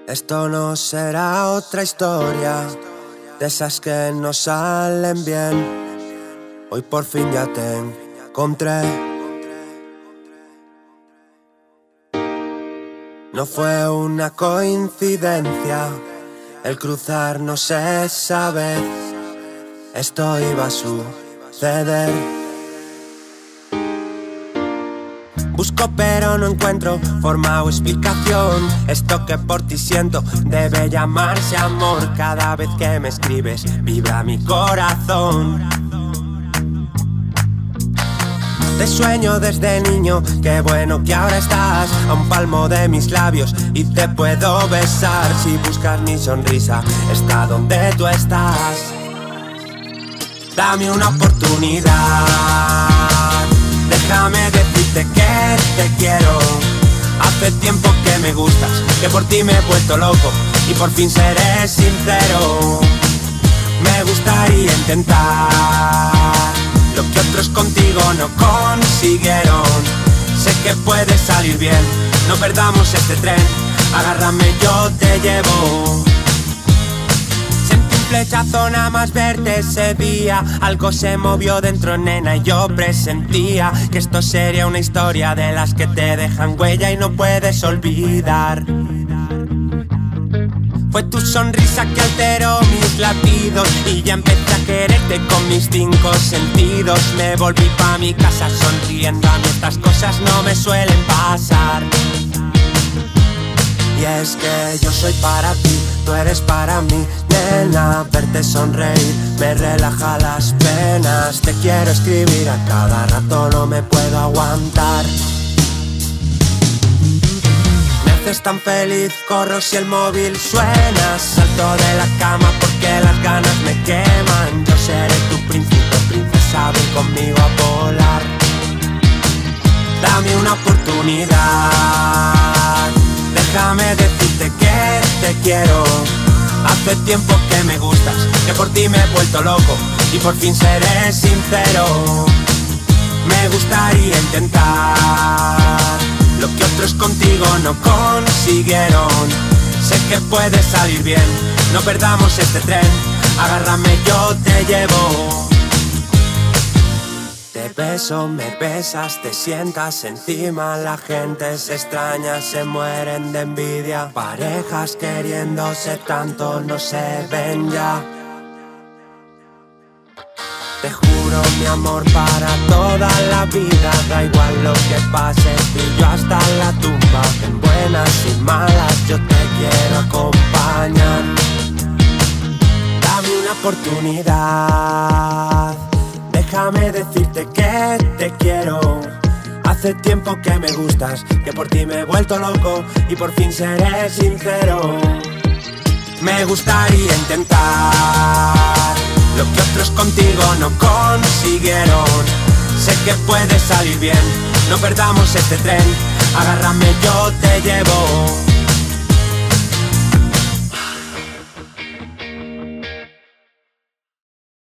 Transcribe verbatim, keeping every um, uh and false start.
Esto no será otra historia de esas que no salen bien. Hoy por fin ya te encontré. No fue una coincidencia el cruzarnos esa vez. Esto iba a suceder. Busco pero no encuentro forma o explicación. Esto que por ti siento debe llamarse amor. Cada vez que me escribes vibra mi corazón. Te sueño desde niño, qué bueno que ahora estás a un palmo de mis labios y te puedo besar. Si buscas mi sonrisa, está donde tú estás. Dame una oportunidad, déjame decirte que te quiero. Hace tiempo que me gustas, que por ti me he vuelto loco y por fin seré sincero. Me gustaría intentar lo que otros contigo no consiguieron. Sé que puede salir bien, no perdamos este tren. Agárrame, yo te llevo. Sentí un flechazo nada más verte ese día. Algo se movió dentro, nena, y yo presentía que esto sería una historia de las que te dejan huella y no puedes olvidar. Fue tu sonrisa que alteró mis latidos y ya empecé a quererte con mis cinco sentidos. Me volví pa' mi casa sonriendo, a mí estas cosas no me suelen pasar. Y es que yo soy para ti, tú eres para mí, nena. Verte sonreír me relaja las penas. Te quiero escribir a cada rato, no me puedo aguantar. Es tan feliz, corro si el móvil suena. Salto de la cama porque las ganas me queman. Yo seré tu príncipe, princesa, ven conmigo a volar. Dame una oportunidad, déjame decirte que te quiero. Hace tiempo que me gustas, que por ti me he vuelto loco y por fin seré sincero. Me gustaría intentar lo que otros contigo no consiguieron. Sé que puede salir bien, no perdamos este tren. Agárrame, yo te llevo. Te beso, me besas, te sientas encima. La gente se extraña, se mueren de envidia. Parejas queriéndose tanto no se ven ya. Te juro mi amor para toda la vida. Da igual lo que pase, tú y yo hasta la tumba. En buenas y malas yo te quiero acompañar. Dame una oportunidad, déjame decirte que te quiero. Hace tiempo que me gustas, que por ti me he vuelto loco y por fin seré sincero. Me gustaría intentar lo que otros contigo no consiguieron. Sé que puede salir bien, no perdamos este tren. Agárrame, yo te llevo.